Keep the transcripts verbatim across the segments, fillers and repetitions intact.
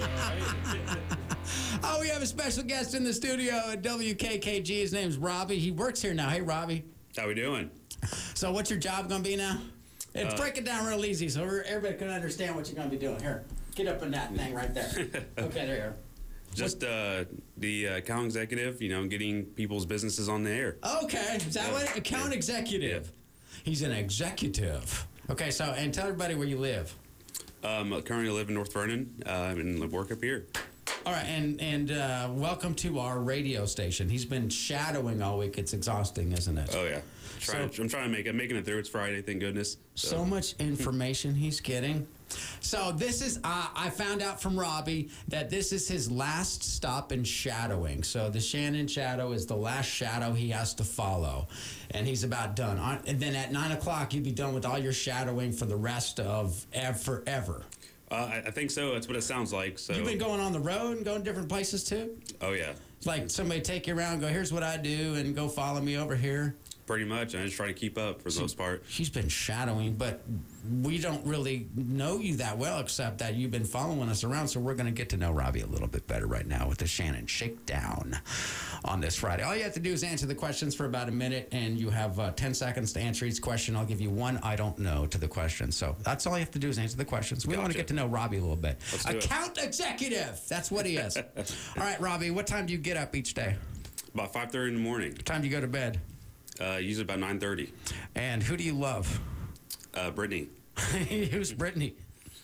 Oh, we have a special guest in the studio at W K K G. His name's Robbie. He works here now. Hey, Robbie. How we doing? So what's your job going to be now? And uh, break it down real easy so everybody can understand what you're going to be doing. Here, get up in that thing right there. Okay, there you are. Just uh, the uh, account executive, you know, getting people's businesses on the air. Okay, is that yeah. what? Account yeah. executive. Yeah. He's an executive. Okay, so, and tell everybody where you live. Um, I currently live in North Vernon uh, and work up here. All right, and and uh, welcome to our radio station. He's been shadowing all week. It's exhausting, isn't it? Oh, yeah. Trying, so, I'm trying to make it. I'm making it through. It's Friday, thank goodness. So, so much information he's getting. So this is, uh, I found out from Robbie that this is his last stop in shadowing. So the Shannon shadow is the last shadow he has to follow. And he's about done. And then at nine o'clock, you'll be done with all your shadowing for the rest of ev- forever. Uh, I think so. That's what it sounds like. So you've been going on the road and going different places too? Oh, yeah. It's like somebody take you around and go, here's what I do, and go follow me over here. Pretty much. I just try to keep up for the most part. She's been shadowing, but we don't really know you that well, except that you've been following us around. So we're going to get to know Robbie a little bit better right now with the Shannon Shakedown on this Friday. All you have to do is answer the questions for about a minute, and you have uh, ten seconds to answer each question. I'll give you one I don't know to the question. So that's all you have to do is answer the questions. We gotcha. want to get to know Robbie a little bit. Account it. executive. That's what he is. All right, Robbie, what time do you get up each day? About five thirty in the morning. What time do you go to bed? Uh, usually about nine thirty. And who do you love? Uh, Brittany. Who's Brittany?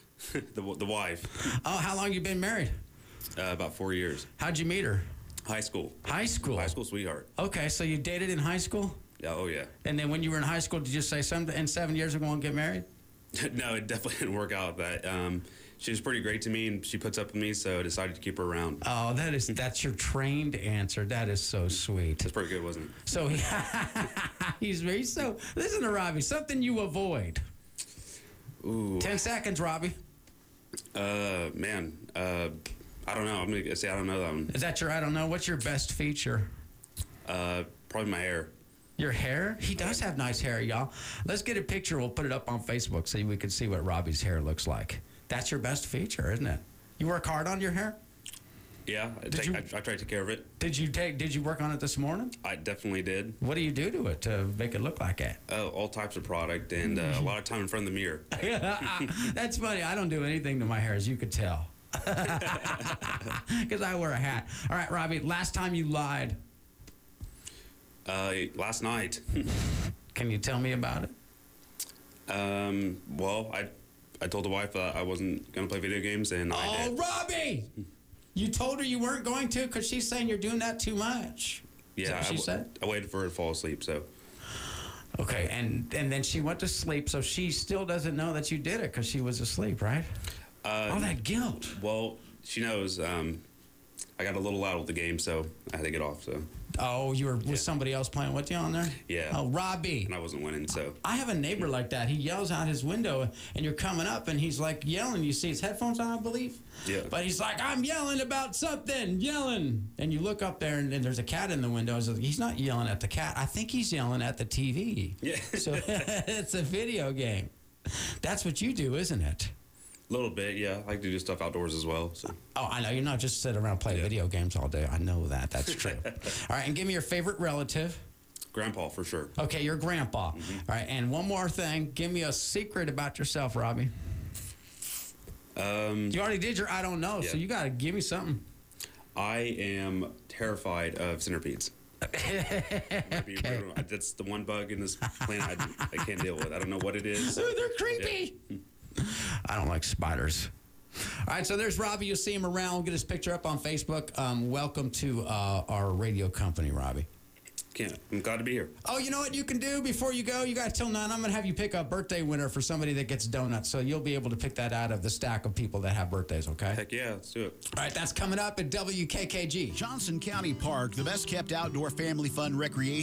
the the wife. Oh, how long you been married? Uh, about four years. How'd you meet her? High school. High school? High school sweetheart. Okay, so you dated in high school? Yeah, oh yeah. And then when you were in high school, did you say, some, in seven years we're going to get married? No, it definitely didn't work out. That um, she was pretty great to me, and she puts up with me, so I decided to keep her around. Oh, that is that's your trained answer. That is so sweet. That's pretty good, wasn't it? So he's very so. Listen to Robbie. Something you avoid. Ooh. Ten seconds, Robbie. Uh, man. Uh, I don't know. I'm gonna say I don't know that one. Is that your I don't know? What's your best feature? Uh, probably my hair. Your hair? He does have nice hair, y'all. Let's get a picture. We'll put it up on Facebook so we can see what Robbie's hair looks like. That's your best feature, isn't it? You work hard on your hair? Yeah, I, take, you, I, I try to take care of it. Did you take? Did you work on it this morning? I definitely did. What do you do to it to make it look like that? Oh, all types of product and uh, a lot of time in front of the mirror. That's funny. I don't do anything to my hair, as you could tell, because I wear a hat. All right, Robbie. Last time you lied. Uh, last night. Can you tell me about it? Um, well, I I told the wife uh, I wasn't going to play video games, and oh, I did. Robbie! You told her you weren't going to because she's saying you're doing that too much. Yeah, Is that what she I, said? I waited for her to fall asleep, so. Okay, and, and then she went to sleep, so she still doesn't know that you did it because she was asleep, right? Uh, All that guilt. Well, she knows. Um, I got a little loud with the game, so I had to get off, so. Oh, you were with yeah. somebody else playing with you on there? Yeah. Oh, Robbie. And I wasn't winning, so. I have a neighbor like that. He yells out his window, and you're coming up, and he's like yelling. You see his headphones on, I believe? Yeah. But he's like, I'm yelling about something, yelling. And you look up there, and, and there's a cat in the window. So he's not yelling at the cat. I think he's yelling at the T V. Yeah. So it's a video game. That's what you do, isn't it? A little bit, yeah. I like to do stuff outdoors as well. So. Oh, I know. You're not just sitting around playing yeah. video games all day. I know that. That's true. All right, and give me your favorite relative. Grandpa, for sure. Okay, your grandpa. Mm-hmm. All right, and one more thing. Give me a secret about yourself, Robbie. Um, you already did your I don't know, yeah. so you got to give me something. I am terrified of centipedes. Okay. That's the one bug in this planet I, I can't deal with. I don't know what it is. Ooh, they're creepy. Yeah. I don't like spiders. All right, so there's Robbie. You'll see him around. We'll get his picture up on Facebook. Um, welcome to uh, our radio company, Robbie. Can't. I'm glad to be here. Oh, you know what you can do before you go? You got till nine. I'm going to have you pick a birthday winner for somebody that gets donuts, so you'll be able to pick that out of the stack of people that have birthdays, okay? Heck yeah, let's do it. All right, that's coming up at W K K G. Johnson County Park, the best kept outdoor family fun recreation.